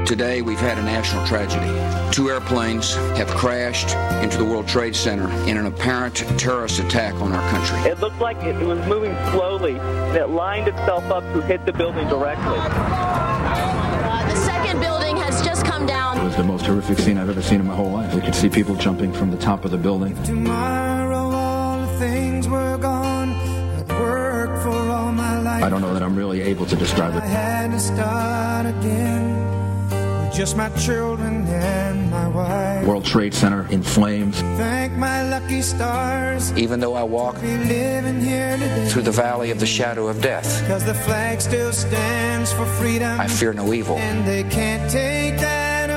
Today, we've had a national tragedy. 2 airplanes have crashed into the World Trade Center in an apparent terrorist attack on our country. It looked like it was moving slowly, and it lined itself up to hit the building directly. The second building has just come down. It was the most horrific scene I've ever seen in my whole life. You could see people jumping from the top of the building. Tomorrow all the things were gone. I'd worked for all my life. I don't know that I'm really able to describe it. I had to start again. Just my children and my wife. World Trade Center in flames. Thank my lucky stars. Even though I walk through the valley of the shadow of death, because the flag still stands for freedom. I fear no evil. And they can't take that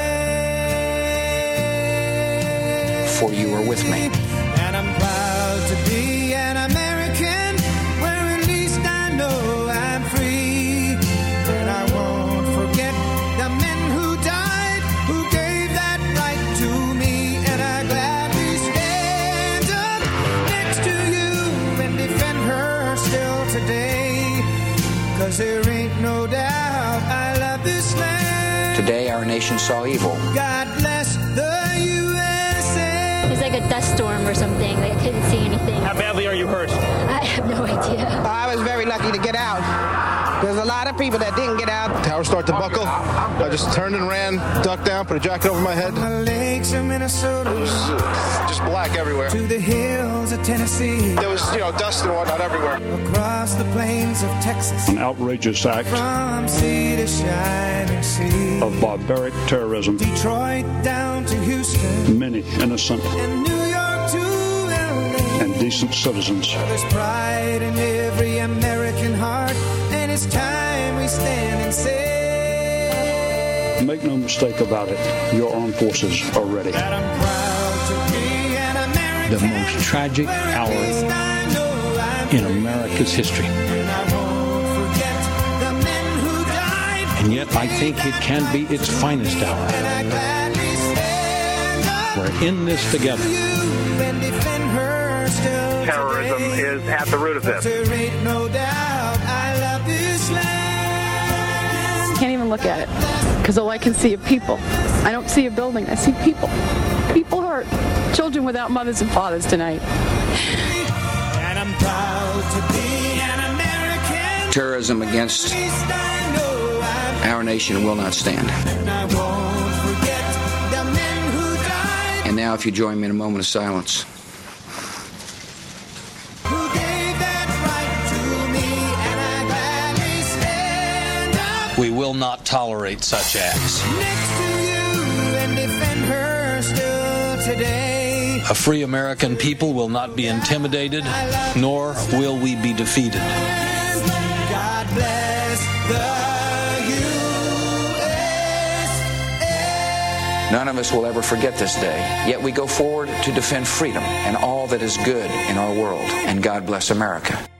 away. For you are with me. And I'm proud to be an American, where at least I know I'm free. And I won't forget the men who died, who gave that right to me. And I gladly stand up next to you and defend her still today. Cause there ain't no doubt I love this land. Today our nation saw evil. God bless the USA. It was like a dust storm or something. Like I couldn't see anything. How badly are you hurt? I have no idea. I was very lucky to get out. There's a lot of people that didn't get out. Towers start to buckle. I just turned and ran, ducked down, put a jacket over my head. The lakes of Minnesota, Just black everywhere. to the hills of Tennessee, There was, dust and whatnot everywhere. across the plains of Texas, An outrageous act from sea to shining sea, of barbaric terrorism. Detroit down to Houston, Many innocent and New York to LA. and decent citizens There's pride in every American heart, and it's time we stand and say Make no mistake about it, your armed forces are ready. that I'm proud to be an American. The most tragic hour in America's history. And I won't forget the men who died. And yet I think it can be its finest hour. And I gladly stand up We're in this together. to you and defend her still Terrorism today. is at the root of this. There ain't no doubt I love this land. Can't even look at it because all I can see are people. I don't see a building. I see people. People hurt. Children without mothers and fathers tonight. And I'm proud to be an American. Terrorism against At least I know I'm our nation will not stand. and I won't forget the men who died, And now if you join me in a moment of silence. who gave that right to me, and I gladly stand up We will not tolerate such acts. next to you and defend her still today. A free American people will not be intimidated, nor will we be defeated. God bless the USA. None of us will ever forget this day. Yet we go forward to defend freedom and all that is good in our world. And God bless America.